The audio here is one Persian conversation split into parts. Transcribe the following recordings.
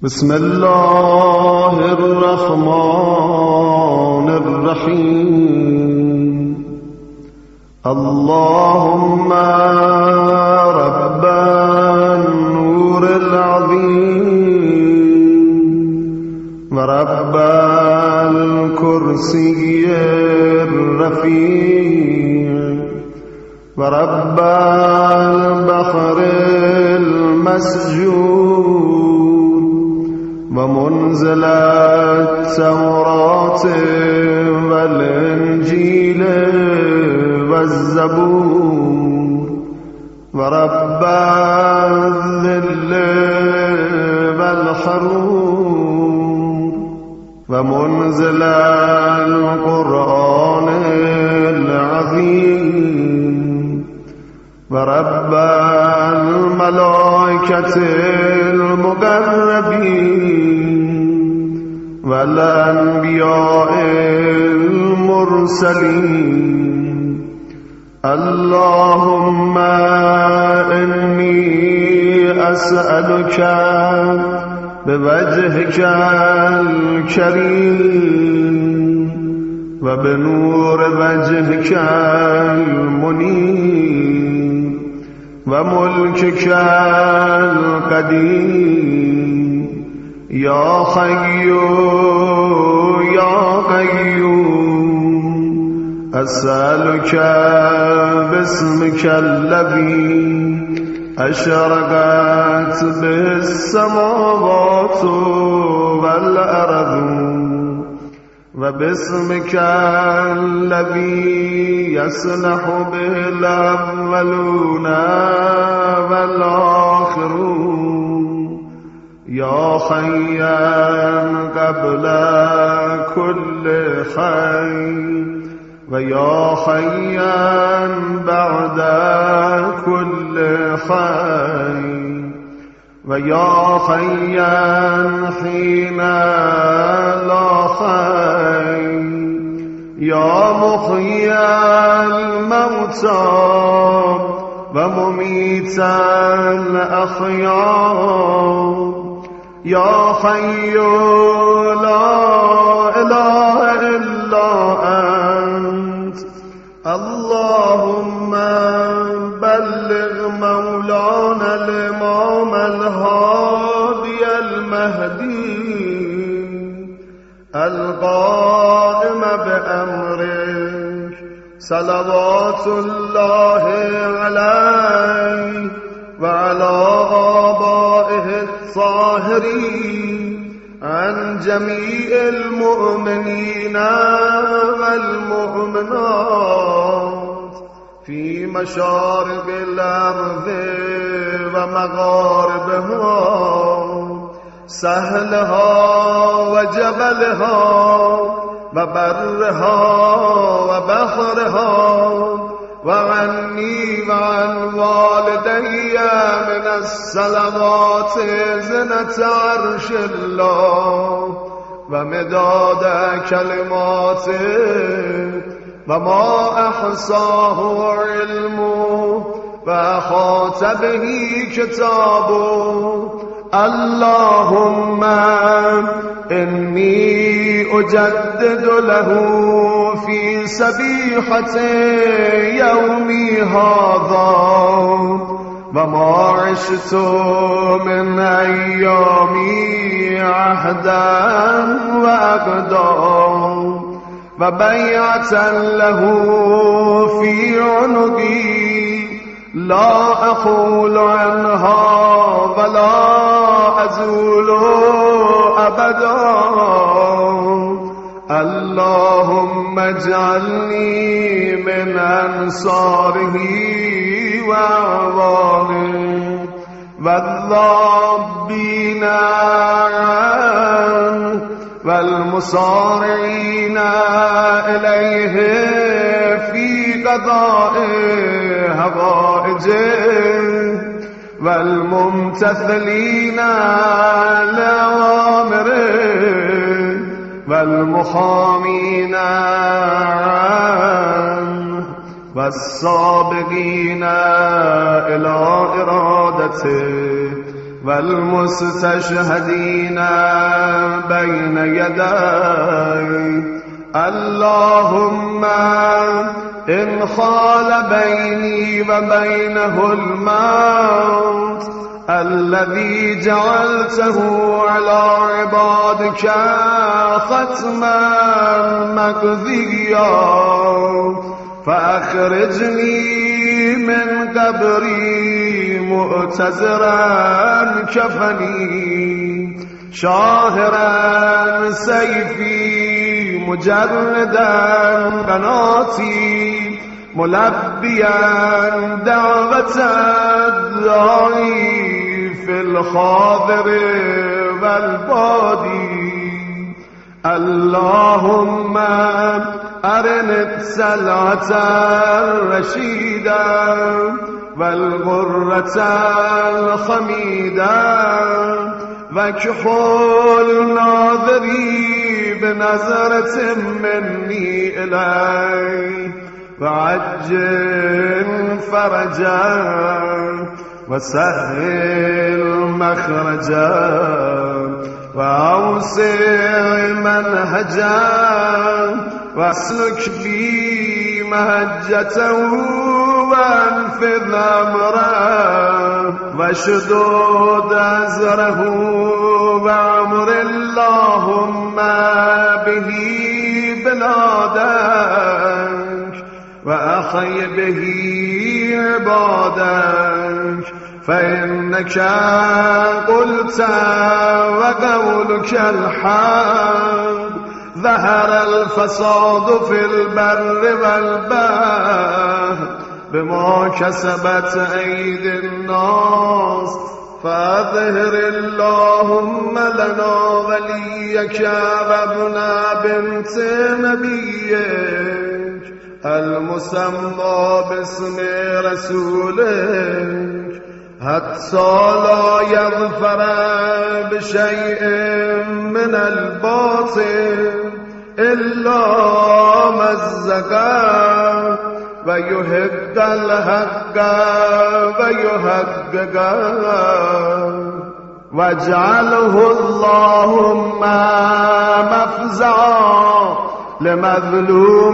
بسم الله الرحمن الرحيم. اللهم رب النور العظيم ورب الكرسي الرفيع ورب البحر المسجود ومنزل التوراة والإنجيل والزبور ورب الذل والحرور ومنزل القرآن العظيم ورب الملائكة المقربين والأنبياء المرسلين. اللهم إني أسألك بوجهك الكريم وبنور وجهك المنير وملكك القديم يا حي يا قيوم أسألك باسمك الذي أشرقت به السماوات والأرض وباسمك الذي يصلح به الأولون والآخرون يا حيا قبل كل حي ويا حيا بعد كل حي ويا حيا حين لا حي يا محيي الموتى ومميت الأحياء يا حي لا إله إلا أنت. اللهم بلغ مولانا الإمام الهادي المهدي القائم بأمرك صلوات الله عليه وعلى آبائه الطاهرين عن جميع المؤمنين والمؤمنات في مشارق الأرض ومغاربها سهلها وجبلها وبرها وبحرها وعني وعن والدي من الصلوات زنة عرش الله ومداد كلماته وما أحصاه علمه وأحاط به كتابه. اللهم إني أجدد له في سبيحة يومي هذا وما عشت من أيامي عهدا وأقدام وبيعة له في عنقي لا أقول عنها ولا أزول أبدا. اللهم اجعلني من أنصاره وأعوانه والذابين عنه والمصارعين إليه في قضاء هوائجه والممتثلين لأوامره والمحامين عنه والسابقين إلى إرادته والمستشهدين بين يديك. اللهم إن خال بيني وبينه الموت الذي جعلته على عبادك ختما مقضيا فأخرجني من قبري مؤتزرا كفني شاهرا سيفي مجردا بناتي ملبيا دعوة الداعي في الحاضر والبادي. اللهم أرنا السلعة الرشيدة والغرة الخميدة واكحل ناظري بنظرة مني إليه وعجل فرجا وسهل مخرجا وأوسع منهجا واسلك بي مهجته وانفذ أمره واشدد أزره وعمر اللهم به بلادك وأحي به عبادك فإنك قلت وقولك الحق ظهر الفساد في البر والبحر بما كسبت أيدي الناس فأظهر اللهم لنا وليك وابن بنت نبيك المسمى باسم رسولك حتى لا يظفر بشيء من الباطل إلا مزقا ويحق الحق ويحققا واجعله اللهم مفزعا لمظلوم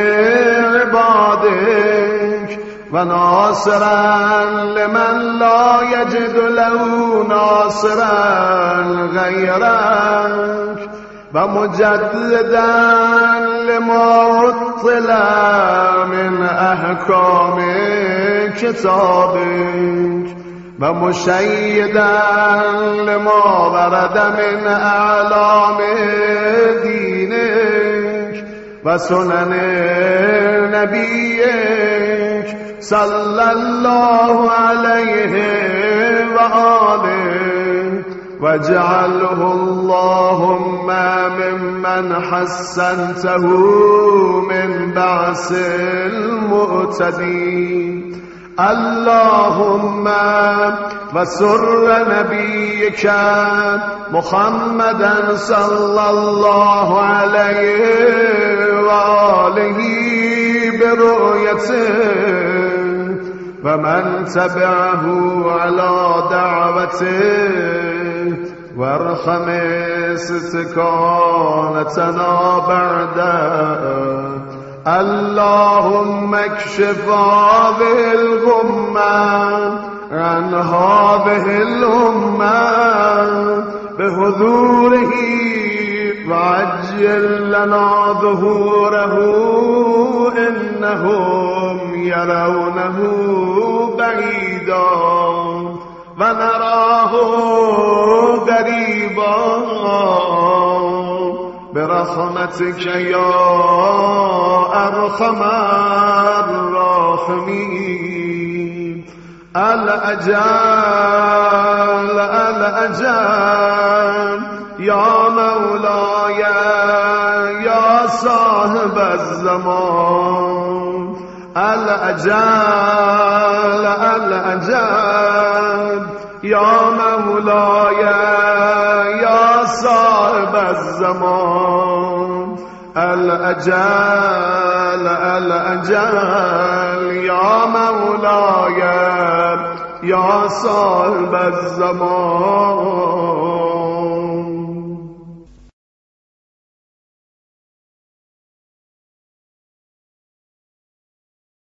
عبادك وناصرا لمن لا يجد له ناصرا غيرك ومجددا لما عطل من أحكام كتابك ومشيدا لما ورد من أعلام دينك وسنن نبيك صلى الله عليه وآله واجعله اللهم ممن حسنته من بعث المؤتدين. اللهم وسر نبيك محمدا صلى الله عليه وآله برؤيته ومن تبعه على دعوته وارحم استكانتنا بعده. اللهم اكشف هذه الغمة عن هذه الأمة بحضوره وعجل لنا ظهوره إنهم يرونه بعيدا ونراه قريبا برحمتك يا أرحم الراحمين. الأجل الأجل يا مولاي يا صاحب الزمان. الأجل الأجل يا مولاي يا صاحب الزمان. الأجل الأجل يا مولاي یا صاحب الزمان